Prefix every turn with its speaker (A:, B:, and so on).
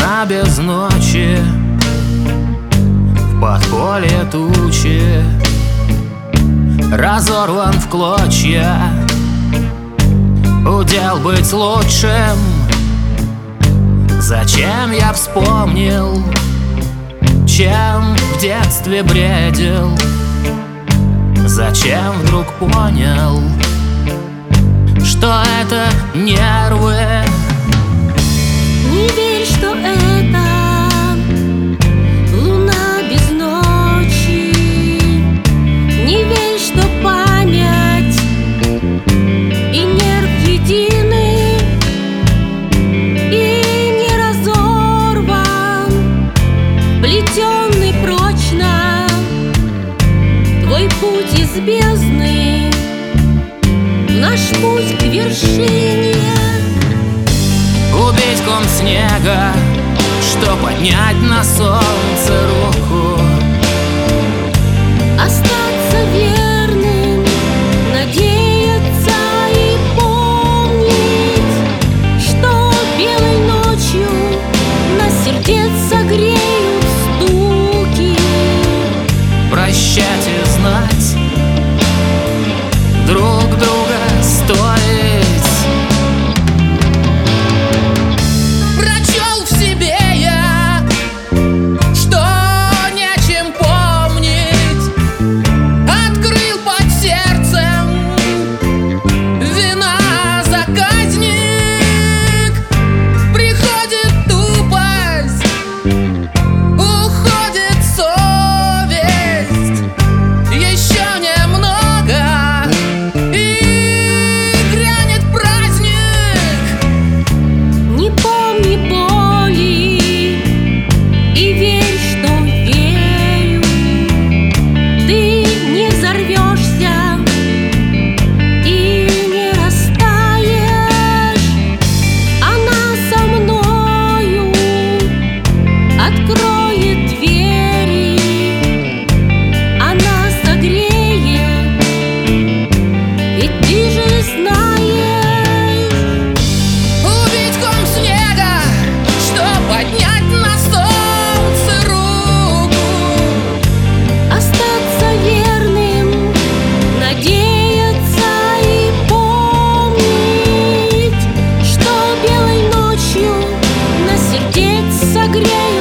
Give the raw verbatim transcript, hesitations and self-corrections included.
A: Луна без ночи, в подполье тучи, разорван в клочья. Удел быть лучшим. Зачем я вспомнил, чем в детстве бредил? Зачем вдруг понял, что это нервы?
B: Не верь, что это луна без ночи. Не верь, что память и нерв едины, и не разорван, плетенный прочно твой путь из бездны в наш путь к вершине.
A: Убить ком снега, что поднять на солнце руку.
B: Остаться верным, надеяться и помнить, что белой ночью на сердец согреют стуки.
A: Прощать и знать друг друга стоит.
B: Согрей